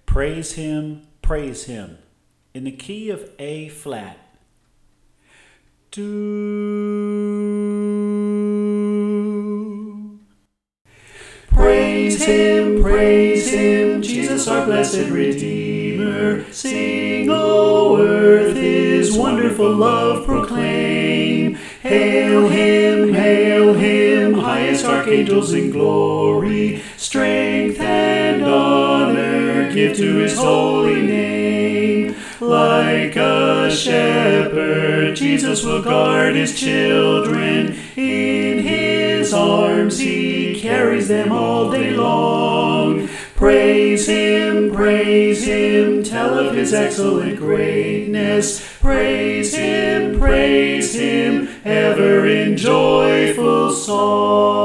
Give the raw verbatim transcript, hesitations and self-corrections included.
Praise him, praise him. In the key of A flat. Do. Praise him, praise him, Jesus our blessed Redeemer. Sing, O earth, his wonderful love proclaim. Hail him, hail him, highest archangels in glory. Strength and honor give to his holy name. Like a shepherd, Jesus will guard his children. In his arms he carries them all day long. Praise him, praise him, tell of his excellent greatness. Praise him, praise him, ever in joyful song.